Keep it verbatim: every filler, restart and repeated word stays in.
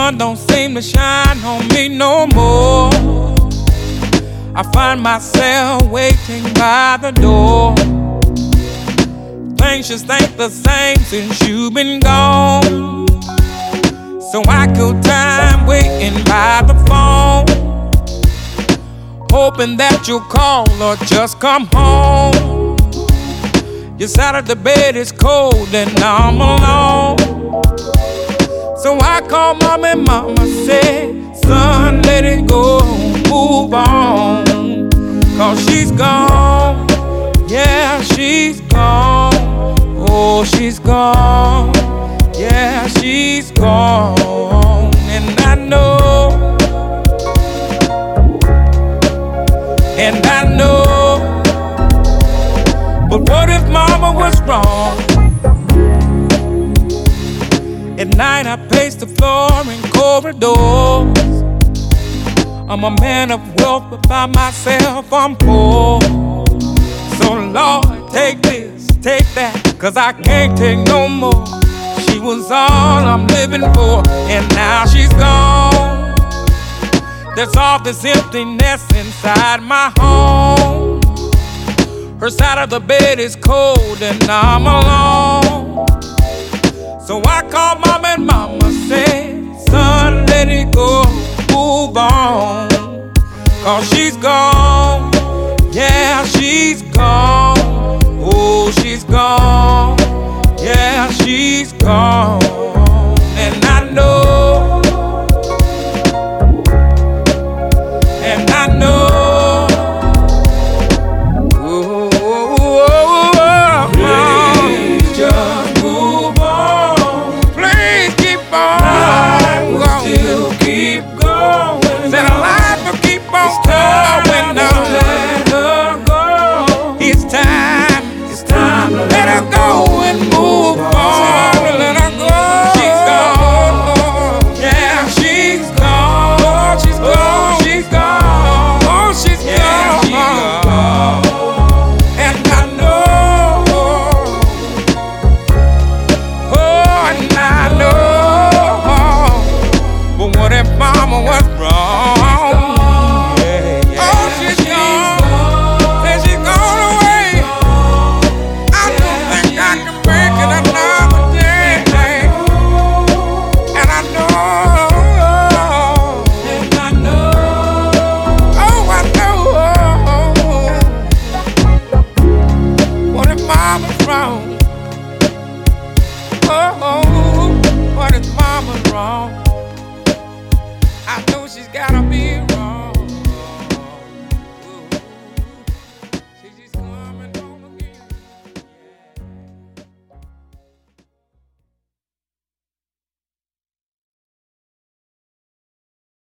sun don't seem to shine on me no more. I find myself waiting by the door. Things just ain't the same since you've been gone. So I kill time waiting by the phone, hoping that you'll call or just come home. Your side of the bed is cold and I'm alone. So I call mom and mama said, son, let it go, move on. Cause she's gone, yeah, she's gone. Oh, she's gone, yeah, she's gone. And I know, and I know. But what if mama was wrong? At night I pace the floor in corridors. I'm a man of wealth, but by myself I'm poor. So Lord, take this, take that, cause I can't take no more. She was all I'm living for, and now she's gone. There's all this emptiness inside my home. Her side of the bed is cold and I'm alone. So I call mom and mama said, son, let it go, move on. Cause she's gone, yeah, she's gone. Oh, she's gone, yeah, she's gone. And I know, and I know. Oh, what if mama's wrong? I know she's gotta be